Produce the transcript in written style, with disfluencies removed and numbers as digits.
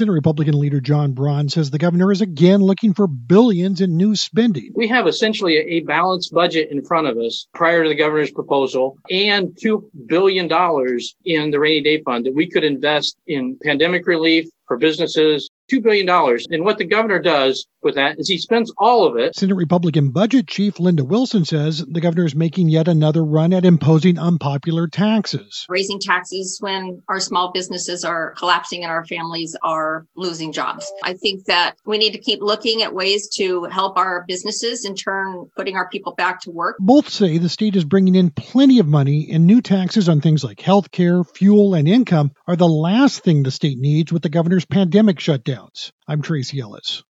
Senate Republican leader John Braun says the governor is again looking for billions in new spending. We have essentially a balanced budget in front of us prior to the governor's proposal and $2 billion in the rainy day fund that we could invest in pandemic relief for businesses. $2 billion. And what the governor does with that is he spends all of it. Senate Republican Budget Chief Linda Wilson says the governor is making yet another run at imposing unpopular taxes. Raising taxes when our small businesses are collapsing and our families are losing jobs. I think that we need to keep looking at ways to help our businesses, in turn putting our people back to work. Both say the state is bringing in plenty of money, and new taxes on things like health care, fuel, and income are the last thing the state needs with the governor's pandemic shutdowns. I'm Tracy Ellis.